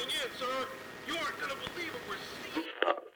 closing in, sir. You aren't gonna believe what we're seeing.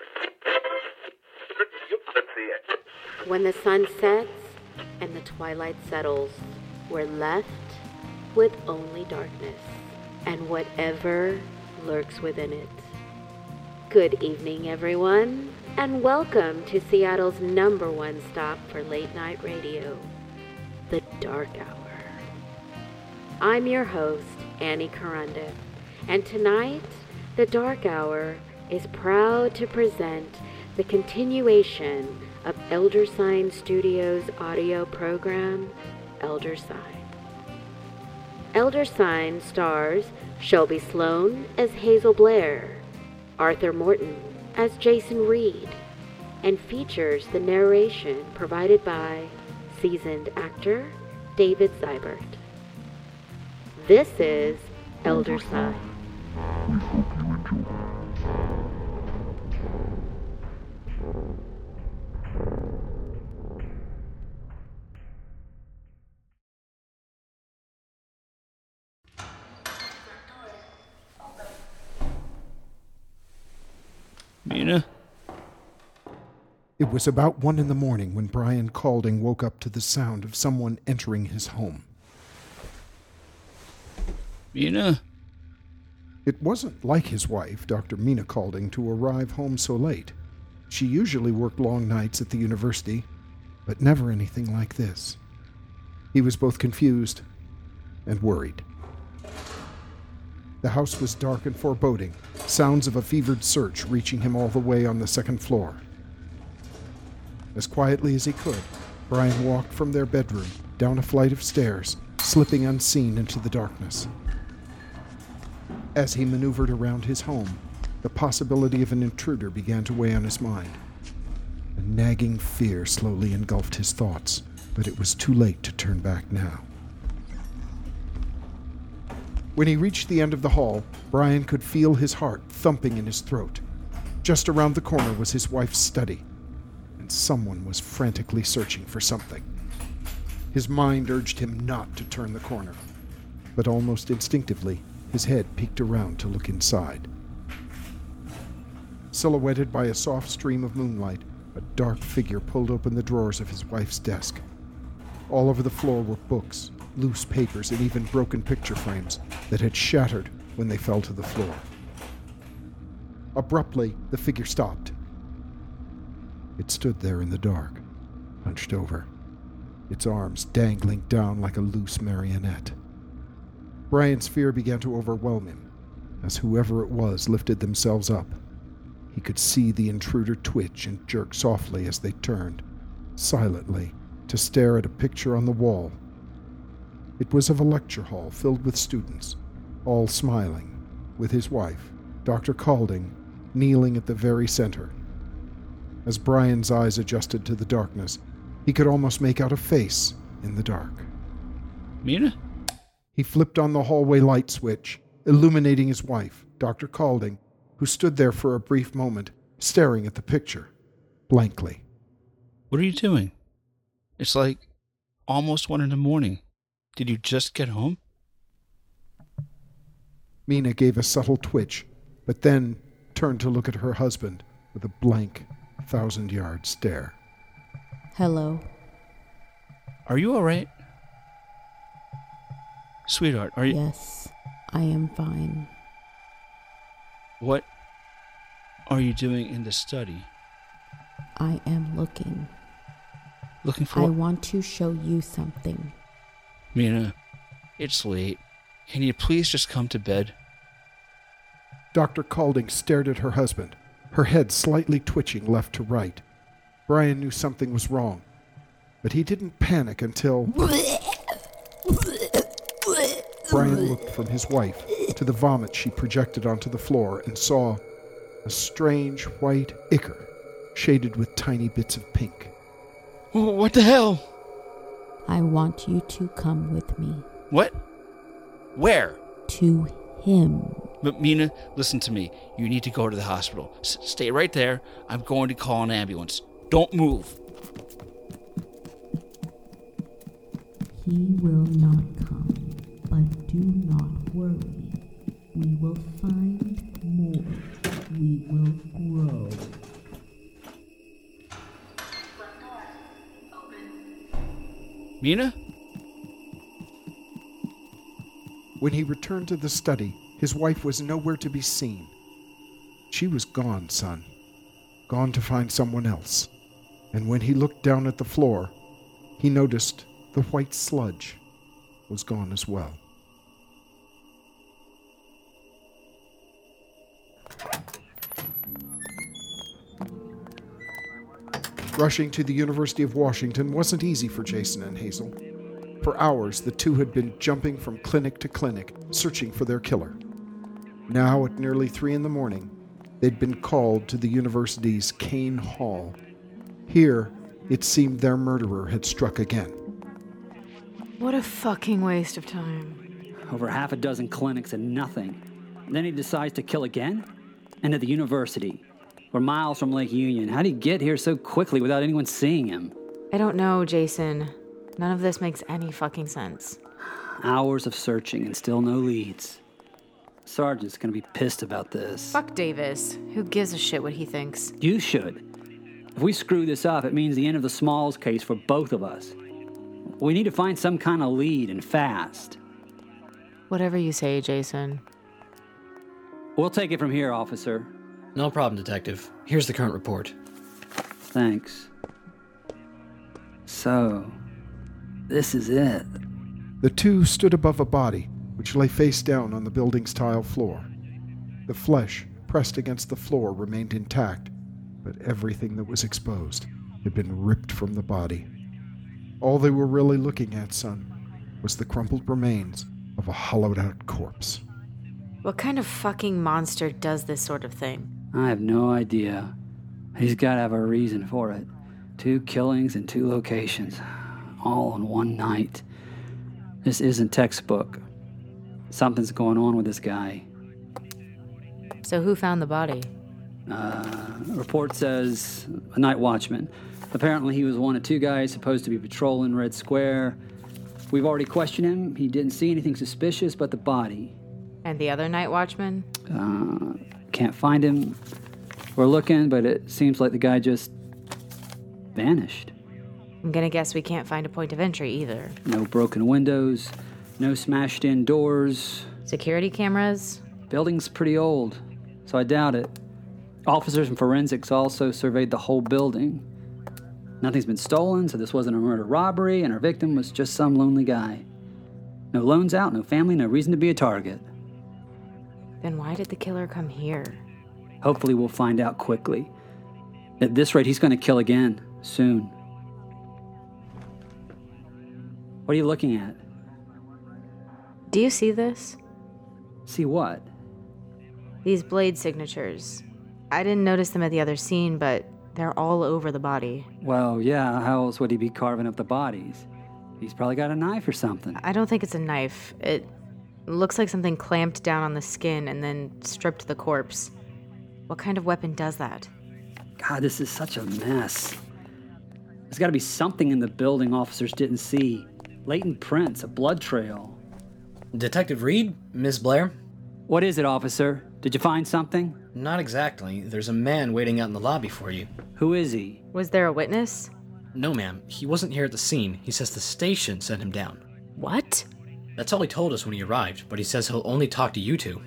When the sun sets and the twilight settles, we're left with only darkness and whatever lurks within it. Good evening, everyone, and welcome to Seattle's #1 stop for late night radio, The Dark Hour. I'm your host, Annie Corunda, and tonight, The Dark Hour is proud to present the continuation of Elder Sign Studios' audio program, Elder Sign. Elder Sign stars Shelby Sloan as Hazel Blair, Arthur Morton as Jason Reed, and features the narration provided by seasoned actor David Seibert. This is Elder Sign. Mina? It was about 1 a.m. when Brian Calding woke up to the sound of someone entering his home. Mina? It wasn't like his wife, Dr. Mina Calding, to arrive home so late. She usually worked long nights at the university, but never anything like this. He was both confused and worried. The house was dark and foreboding, sounds of a fevered search reaching him all the way on the second floor. As quietly as he could, Brian walked from their bedroom down a flight of stairs, slipping unseen into the darkness. As he maneuvered around his home, the possibility of an intruder began to weigh on his mind. A nagging fear slowly engulfed his thoughts, but it was too late to turn back now. When he reached the end of the hall, Brian could feel his heart thumping in his throat. Just around the corner was his wife's study, and someone was frantically searching for something. His mind urged him not to turn the corner, but almost instinctively, his head peeked around to look inside. Silhouetted by a soft stream of moonlight, a dark figure pulled open the drawers of his wife's desk. All over the floor were books, loose papers, and even broken picture frames that had shattered when they fell to the floor. Abruptly, the figure stopped. It stood there in the dark, hunched over, its arms dangling down like a loose marionette. Brian's fear began to overwhelm him, as whoever it was lifted themselves up. He could see the intruder twitch and jerk softly as they turned, silently, to stare at a picture on the wall. It was of a lecture hall filled with students, all smiling, with his wife, Dr. Calding, kneeling at the very center. As Brian's eyes adjusted to the darkness, he could almost make out a face in the dark. Mina? He flipped on the hallway light switch, illuminating his wife, Dr. Calding, who stood there for a brief moment, staring at the picture, blankly. What are you doing? It's like almost 1 a.m. Did you just get home? Mina gave a subtle twitch, but then turned to look at her husband with a blank, 1,000-yard stare. Hello. Are you all right? Sweetheart, are you... Yes, I am fine. What are you doing in the study? I am looking. Looking for... I want to show you something. Mina, it's late. Can you please just come to bed? Dr. Calding stared at her husband, her head slightly twitching left to right. Brian knew something was wrong, but he didn't panic until... Brian looked from his wife to the vomit she projected onto the floor and saw a strange white ichor shaded with tiny bits of pink. What the hell? I want you to come with me. What? Where? To him. But Mina, listen to me. You need to go to the hospital. Stay right there. I'm going to call an ambulance. Don't move. He will not come, but do not worry. We will find more. We will grow. Mina? When he returned to the study, his wife was nowhere to be seen. She was gone, son. Gone to find someone else. And when he looked down at the floor, he noticed the white sludge was gone as well. Rushing to the University of Washington wasn't easy for Jason and Hazel. For hours, the two had been jumping from clinic to clinic, searching for their killer. Now, at nearly 3 a.m, they'd been called to the university's Kane Hall. Here, it seemed their murderer had struck again. What a fucking waste of time. Over half a dozen clinics and nothing. Then he decides to kill again? And at the university. We're miles from Lake Union. How'd he get here so quickly without anyone seeing him? I don't know, Jason. None of this makes any fucking sense. Hours of searching and still no leads. Sergeant's gonna be pissed about this. Fuck Davis. Who gives a shit what he thinks? You should. If we screw this up, it means the end of the Smalls case for both of us. We need to find some kind of lead and fast. Whatever you say, Jason. We'll take it from here, officer. No problem, Detective. Here's the current report. Thanks. So, this is it. The two stood above a body, which lay face down on the building's tile floor. The flesh pressed against the floor remained intact, but everything that was exposed had been ripped from the body. All they were really looking at, son, was the crumpled remains of a hollowed-out corpse. What kind of fucking monster does this sort of thing? I have no idea. He's got to have a reason for it. 2 killings in 2 locations, all in one night. This isn't textbook. Something's going on with this guy. So who found the body? Report says a night watchman. Apparently he was one of 2 guys supposed to be patrolling Red Square. We've already questioned him. He didn't see anything suspicious but the body. And the other night watchman? Can't find him. We're looking, but it seems like the guy just vanished. I'm gonna guess we can't find a point of entry either. No broken windows, no smashed in doors. Security cameras? Building's pretty old, so I doubt it. Officers from forensics also surveyed the whole building. Nothing's been stolen, so this wasn't a murder-robbery, and our victim was just some lonely guy. No loans out, no family, no reason to be a target. Then why did the killer come here? Hopefully we'll find out quickly. At this rate, he's going to kill again, soon. What are you looking at? Do you see this? See what? These blade signatures. I didn't notice them at the other scene, but they're all over the body. Well, yeah, how else would he be carving up the bodies? He's probably got a knife or something. I don't think it's a knife. It looks like something clamped down on the skin and then stripped the corpse. What kind of weapon does that? God, this is such a mess. There's got to be something in the building officers didn't see. Latent prints, a blood trail. Detective Reed? Miss Blair? What is it, officer? Did you find something? Not exactly. There's a man waiting out in the lobby for you. Who is he? Was there a witness? No, ma'am. He wasn't here at the scene. He says the station sent him down. What? That's all he told us when he arrived, but he says he'll only talk to you 2.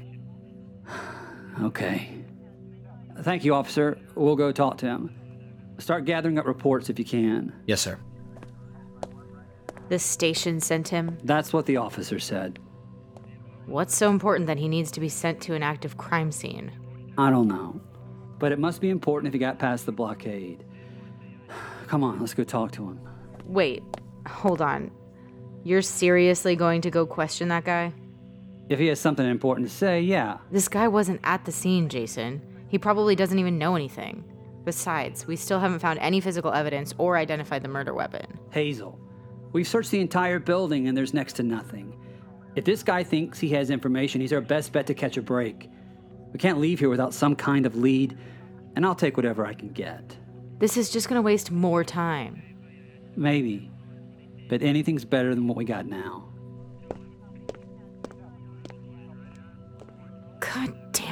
Okay. Thank you, officer. We'll go talk to him. Start gathering up reports if you can. Yes, sir. The station sent him? That's what the officer said. What's so important that he needs to be sent to an active crime scene? I don't know. But it must be important if he got past the blockade. Come on, let's go talk to him. Wait, hold on. You're seriously going to go question that guy? If he has something important to say, yeah. This guy wasn't at the scene, Jason. He probably doesn't even know anything. Besides, we still haven't found any physical evidence or identified the murder weapon. Hazel, we've searched the entire building and there's next to nothing. If this guy thinks he has information, he's our best bet to catch a break. We can't leave here without some kind of lead, and I'll take whatever I can get. This is just gonna waste more time. Maybe, but anything's better than what we got now.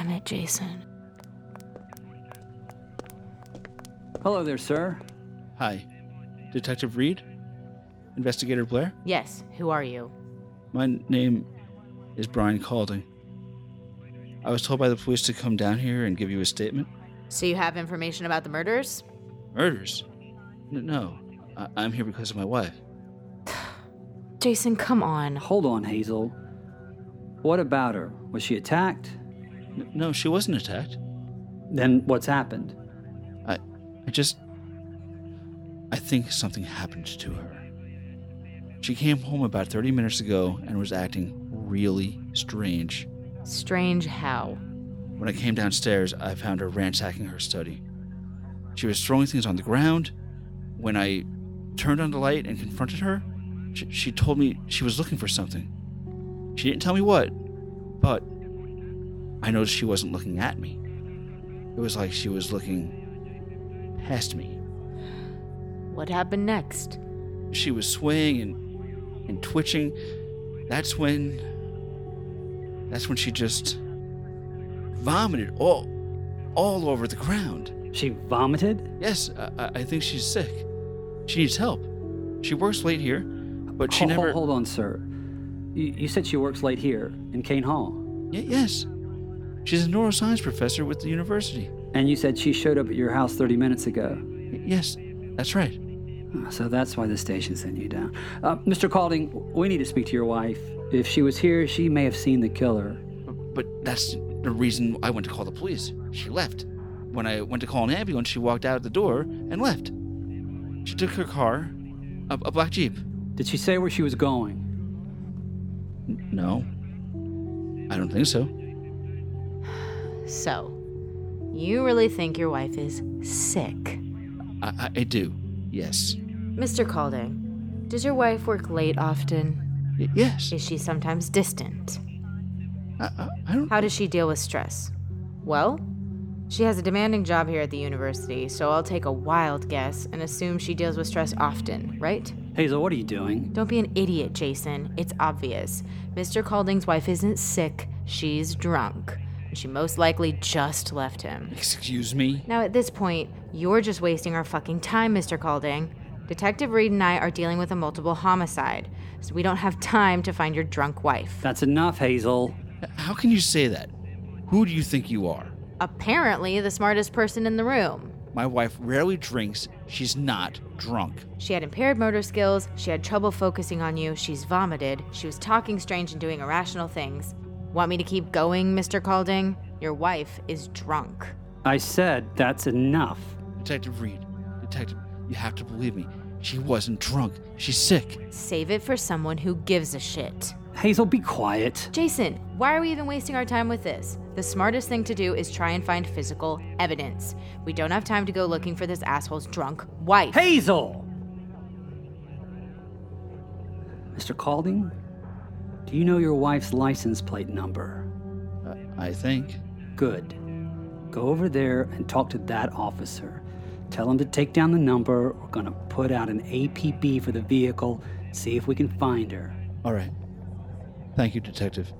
Damn it, Jason. Hello there, sir. Hi. Detective Reed? Investigator Blair? Yes, who are you? My name is Brian Calding. I was told by the police to come down here and give you a statement. So you have information about the murders? Murders? No. I'm here because of my wife. Jason, come on. Hold on, Hazel. What about her? Was she attacked? No, she wasn't attacked. Then what's happened? I think something happened to her. She came home about 30 minutes ago and was acting really strange. Strange how? When I came downstairs, I found her ransacking her study. She was throwing things on the ground. When I turned on the light and confronted her, she told me she was looking for something. She didn't tell me what, but I noticed she wasn't looking at me. It was like she was looking past me. What happened next? She was swaying and twitching. That's when she just vomited all over the ground. She vomited? Yes, I think she's sick. She needs help. She works late here, but she never... Hold on, sir. You said she works late here, in Kane Hall. Yes. She's a neuroscience professor with the university. And you said she showed up at your house 30 minutes ago. Yes, that's right. So that's why the station sent you down. Mr. Calding, we need to speak to your wife. If she was here, she may have seen the killer. But that's the reason I went to call the police. She left. When I went to call an ambulance, she walked out the door and left. She took her car, a black Jeep. Did she say where she was going? No. I don't think so. So, you really think your wife is sick? I do, yes. Mr. Calding, does your wife work late often? Yes. Is she sometimes distant? I don't... How does she deal with stress? Well, she has a demanding job here at the university, so I'll take a wild guess and assume she deals with stress often, right? Hazel, what are you doing? Don't be an idiot, Jason. It's obvious. Mr. Calding's wife isn't sick, she's drunk. And she most likely just left him. Excuse me? Now at this point, you're just wasting our fucking time, Mr. Calding. Detective Reed and I are dealing with a multiple homicide, so we don't have time to find your drunk wife. That's enough, Hazel. How can you say that? Who do you think you are? Apparently the smartest person in the room. My wife rarely drinks. She's not drunk. She had impaired motor skills, she had trouble focusing on you, she's vomited, she was talking strange and doing irrational things. Want me to keep going, Mr. Calding? Your wife is drunk. I said that's enough. Detective Reed, you have to believe me. She wasn't drunk. She's sick. Save it for someone who gives a shit. Hazel, be quiet. Jason, why are we even wasting our time with this? The smartest thing to do is try and find physical evidence. We don't have time to go looking for this asshole's drunk wife. Hazel! Mr. Calding, do you know your wife's license plate number? I think. Good. Go over there and talk to that officer. Tell him to take down the number. We're gonna put out an APB for the vehicle, see if we can find her. All right. Thank you, Detective.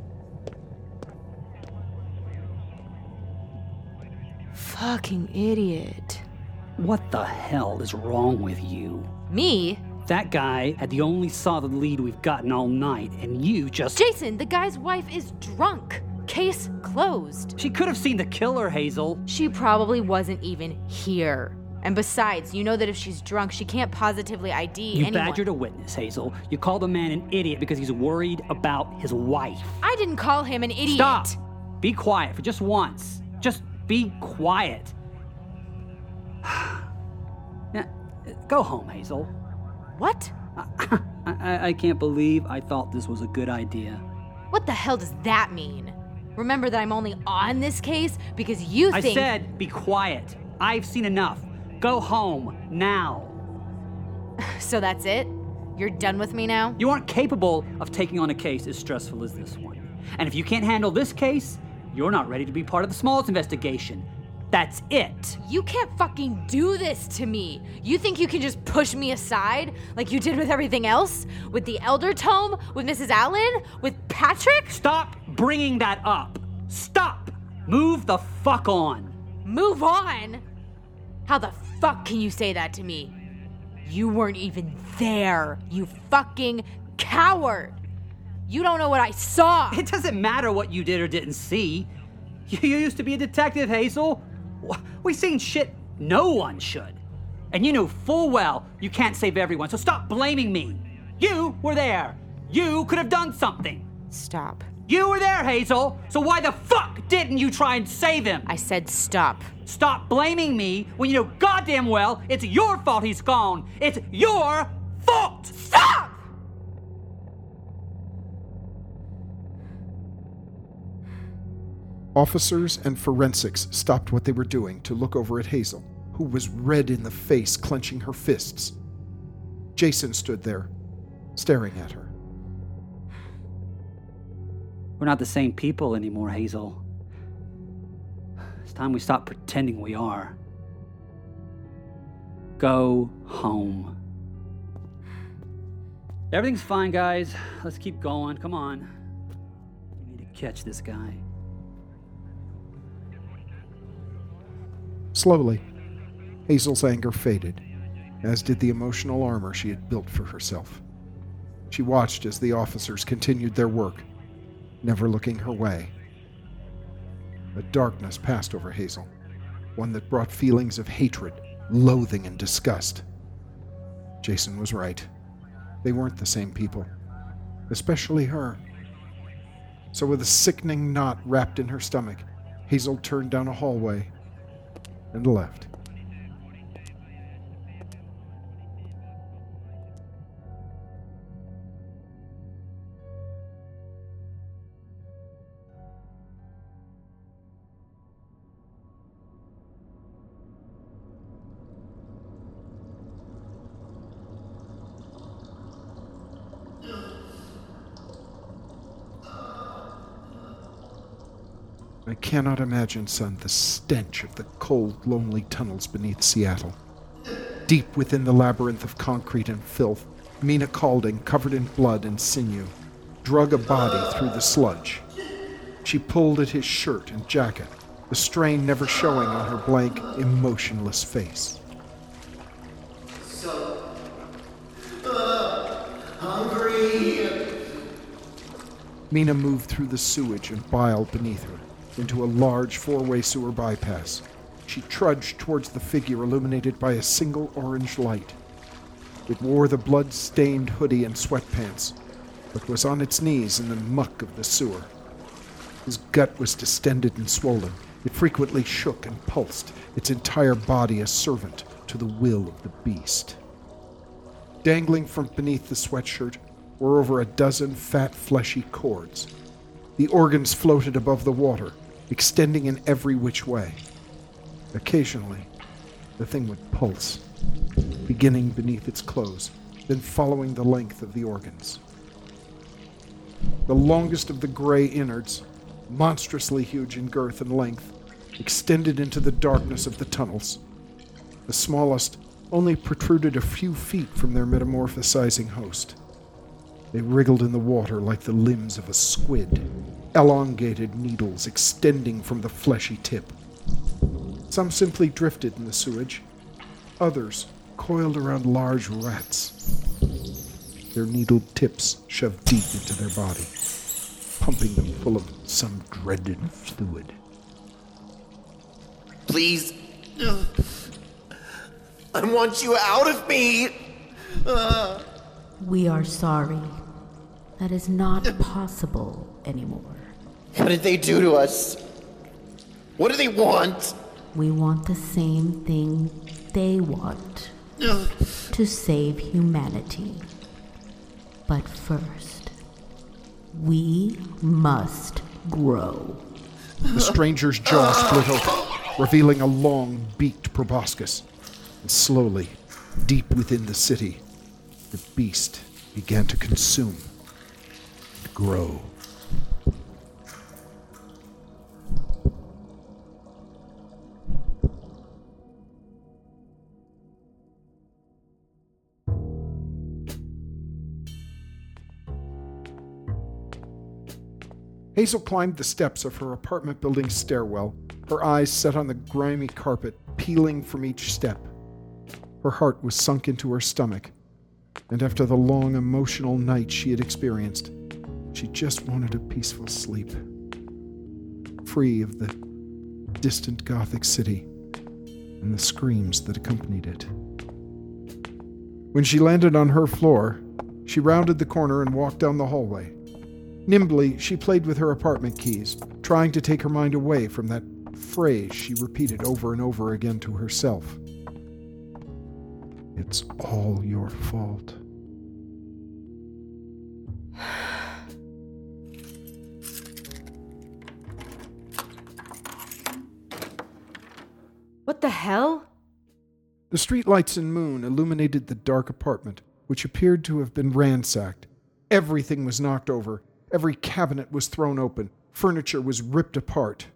Fucking idiot. What the hell is wrong with you? Me? That guy had the only solid lead we've gotten all night, and you just... Jason, the guy's wife is drunk. Case closed. She could have seen the killer, Hazel. She probably wasn't even here. And besides, you know that if she's drunk, she can't positively ID anyone. You badgered a witness, Hazel. You called a man an idiot because he's worried about his wife. I didn't call him an idiot. Stop! Be quiet for just once. Just be quiet. Now, go home, Hazel. What? I can't believe I thought this was a good idea. What the hell does that mean? Remember that I'm only on this case because you think... I said be quiet. I've seen enough. Go home, now. So that's it? You're done with me now? You aren't capable of taking on a case as stressful as this one. And if you can't handle this case, you're not ready to be part of the Smalls investigation. That's it. You can't fucking do this to me. You think you can just push me aside like you did with everything else? With the Elder Tome? With Mrs. Allen? With Patrick? Stop bringing that up. Stop. Move the fuck on. Move on? How the fuck can you say that to me? You weren't even there, you fucking coward! You don't know what I saw! It doesn't matter what you did or didn't see. You used to be a detective, Hazel. We've seen shit no one should. And you know full well you can't save everyone, so stop blaming me. You were there. You could have done something. Stop. You were there, Hazel, so why the fuck didn't you try and save him? I said stop. Stop blaming me when you know goddamn well it's your fault he's gone. It's your fault! Stop! Officers and forensics stopped what they were doing to look over at Hazel, who was red in the face, clenching her fists. Jason stood there, staring at her. We're not the same people anymore, Hazel. It's time we stop pretending we are. Go home. Everything's fine, guys. Let's keep going. Come on. We need to catch this guy. Slowly, Hazel's anger faded, as did the emotional armor she had built for herself. She watched as the officers continued their work, never looking her way. A darkness passed over Hazel, one that brought feelings of hatred, loathing, and disgust. Jason was right. They weren't the same people, especially her. So with a sickening knot wrapped in her stomach, Hazel turned down a hallway and left. I cannot imagine, son, the stench of the cold, lonely tunnels beneath Seattle. Deep within the labyrinth of concrete and filth, Mina Calding, covered in blood and sinew, drug a body through the sludge. She pulled at his shirt and jacket, the strain never showing on her blank, emotionless face. Hungry. Mina moved through the sewage and bile beneath her, into a large four-way sewer bypass. She trudged towards the figure illuminated by a single orange light. It wore the blood-stained hoodie and sweatpants, but was on its knees in the muck of the sewer. His gut was distended and swollen. It frequently shook and pulsed, its entire body a servant to the will of the beast. Dangling from beneath the sweatshirt were over a dozen fat, fleshy cords. The organs floated above the water, extending in every which way. Occasionally, the thing would pulse, beginning beneath its clothes, then following the length of the organs. The longest of the gray innards, monstrously huge in girth and length, extended into the darkness of the tunnels. The smallest only protruded a few feet from their metamorphosizing host. They wriggled in the water like the limbs of a squid, elongated needles extending from the fleshy tip. Some simply drifted in the sewage. Others coiled around large rats, their needled tips shoved deep into their body, pumping them full of some dreaded fluid. Please. I want you out of me. We are sorry. That is not possible anymore. What did they do to us? What do they want? We want the same thing they want. To save humanity. But first, we must grow. The stranger's jaw split open, revealing a long, beaked proboscis. And slowly, deep within the city, the beast began to consume and grow. Hazel climbed the steps of her apartment building's stairwell, her eyes set on the grimy carpet, peeling from each step. Her heart was sunk into her stomach, and after the long emotional night she had experienced, she just wanted a peaceful sleep, free of the distant Gothic city and the screams that accompanied it. When she landed on her floor, she rounded the corner and walked down the hallway. Nimbly, she played with her apartment keys, trying to take her mind away from that phrase she repeated over and over again to herself. It's all your fault. What the hell? The streetlights and moon illuminated the dark apartment, which appeared to have been ransacked. Everything was knocked over. Every cabinet was thrown open. Furniture was ripped apart.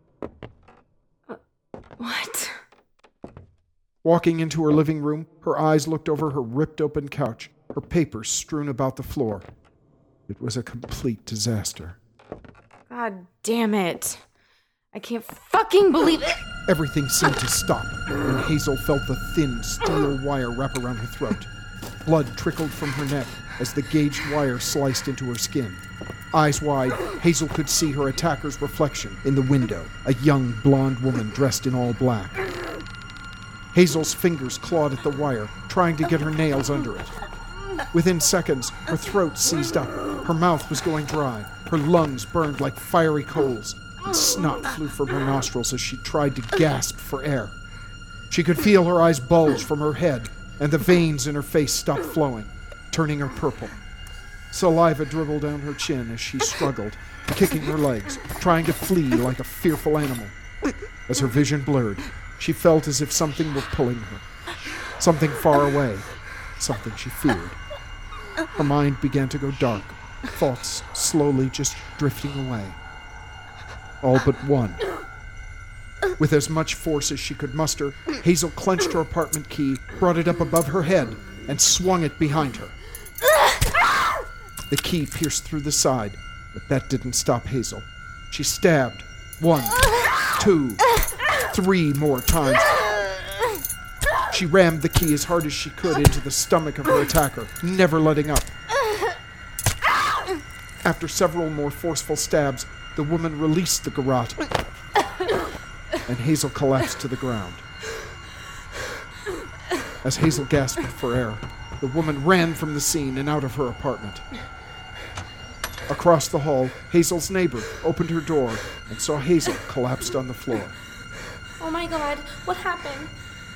What? Walking into her living room, her eyes looked over her ripped open couch, her papers strewn about the floor. It was a complete disaster. God damn it. I can't fucking believe it. Everything seemed to stop, and Hazel felt the thin steel wire wrap around her throat. Blood trickled from her neck as the gauged wire sliced into her skin. Eyes wide, Hazel could see her attacker's reflection in the window, a young blonde woman dressed in all black. Hazel's fingers clawed at the wire, trying to get her nails under it. Within seconds, her throat seized up. Her mouth was going dry. Her lungs burned like fiery coals, and snot flew from her nostrils as she tried to gasp for air. She could feel her eyes bulge from her head, and the veins in her face stopped flowing, turning her purple. Saliva dribbled down her chin as she struggled, kicking her legs, trying to flee like a fearful animal. As her vision blurred, she felt as if something were pulling her. Something far away. Something she feared. Her mind began to go dark, thoughts slowly just drifting away. All but one. With as much force as she could muster, Hazel clenched her apartment key, brought it up above her head, and swung it behind her. The key pierced through the side, but that didn't stop Hazel. She stabbed 1, 2, 3 more times. She rammed the key as hard as she could into the stomach of her attacker, never letting up. After several more forceful stabs, the woman released the garrote, and Hazel collapsed to the ground. As Hazel gasped for air, the woman ran from the scene and out of her apartment. Across the hall, Hazel's neighbor opened her door and saw Hazel collapsed on the floor. Oh my God, what happened?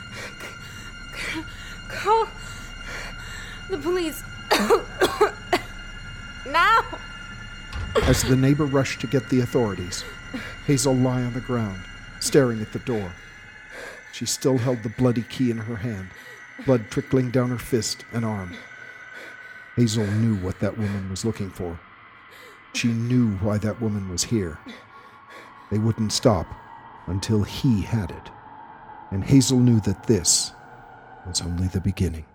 Call the police. Now! As the neighbor rushed to get the authorities, Hazel lay on the ground, staring at the door. She still held the bloody key in her hand, blood trickling down her fist and arm. Hazel knew what that woman was looking for. She knew why that woman was here. They wouldn't stop until he had it. And Hazel knew that this was only the beginning.